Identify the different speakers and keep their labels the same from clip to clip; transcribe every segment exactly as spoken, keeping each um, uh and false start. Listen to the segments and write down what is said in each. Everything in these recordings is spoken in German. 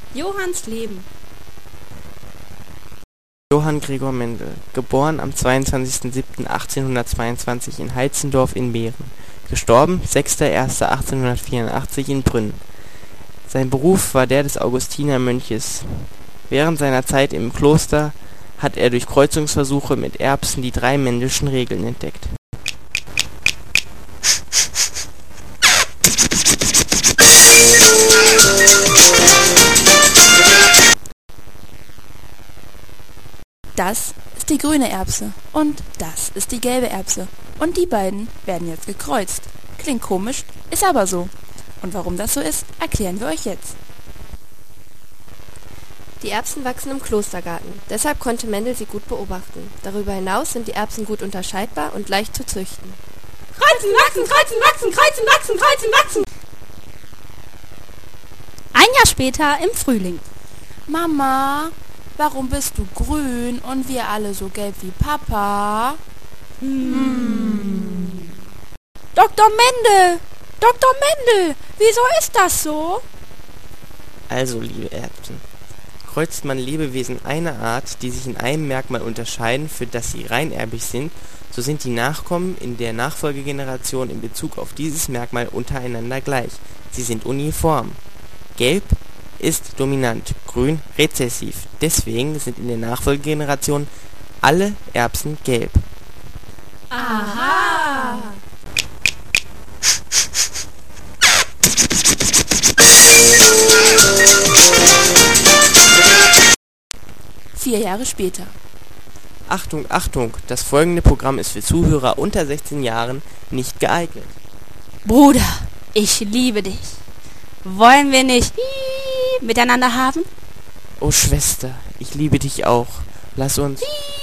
Speaker 1: Johanns Leben.
Speaker 2: Johann Gregor Mendel, geboren am zweiundzwanzigsten siebten achtzehnhundertzweiundzwanzig in Heitzendorf in Mähren, gestorben sechster erster achtzehnhundertvierundachtzig in Brünn. Sein Beruf war der des Augustinermönches. Während seiner Zeit im Kloster hat er durch Kreuzungsversuche mit Erbsen die drei Mendelschen Regeln entdeckt.
Speaker 3: Das ist die grüne Erbse und das ist die gelbe Erbse. Und die beiden werden jetzt gekreuzt. Klingt komisch, ist aber so. Und warum das so ist, erklären wir euch jetzt.
Speaker 4: Die Erbsen wachsen im Klostergarten, deshalb konnte Mendel sie gut beobachten. Darüber hinaus sind die Erbsen gut unterscheidbar und leicht zu züchten.
Speaker 1: Kreuzen, wachsen, kreuzen, wachsen, kreuzen, wachsen, kreuzen, wachsen! Ein Jahr später im Frühling.
Speaker 3: Mama, warum bist du grün und wir alle so gelb wie Papa?
Speaker 1: Hm. Doktor Mendel! Doktor Mendel! Wieso ist das so?
Speaker 2: Also, liebe Erbsen, kreuzt man Lebewesen einer Art, die sich in einem Merkmal unterscheiden, für das sie reinerbig sind, so sind die Nachkommen in der Nachfolgegeneration in Bezug auf dieses Merkmal untereinander gleich. Sie sind uniform. Gelb ist dominant, grün rezessiv. Deswegen sind in der Nachfolgegeneration alle Erbsen gelb.
Speaker 1: Aha!
Speaker 3: Vier Jahre später.
Speaker 2: Achtung, Achtung, das folgende Programm ist für Zuhörer unter sechzehn Jahren nicht geeignet.
Speaker 1: Bruder, ich liebe dich. Wollen wir nicht miteinander haben?
Speaker 2: Oh Schwester, ich liebe dich auch. Lass uns...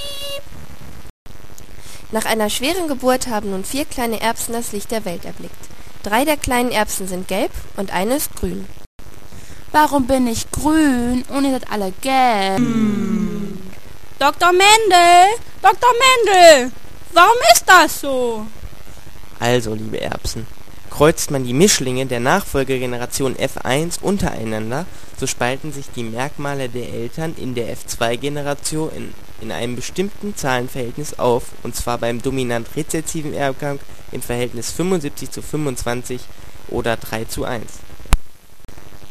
Speaker 4: Nach einer schweren Geburt haben nun vier kleine Erbsen das Licht der Welt erblickt. Drei der kleinen Erbsen sind gelb und eine ist grün.
Speaker 3: Warum bin ich grün und ihr seid alle gelb?
Speaker 1: Hm. Doktor Mendel! Doktor Mendel! Warum ist das so?
Speaker 2: Also, liebe Erbsen, kreuzt man die Mischlinge der Nachfolgegeneration F eins untereinander, so spalten sich die Merkmale der Eltern in der F zwei Generation in, in einem bestimmten Zahlenverhältnis auf, und zwar beim dominant rezessiven Erbgang im Verhältnis fünfundsiebzig zu fünfundzwanzig oder drei zu eins.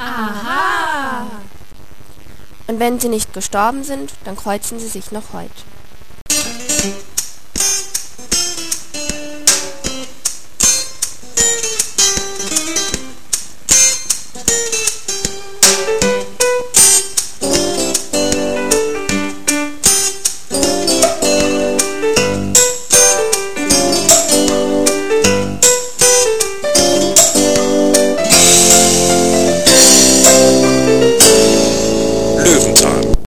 Speaker 1: Aha!
Speaker 4: Und wenn sie nicht gestorben sind, dann kreuzen sie sich noch heute.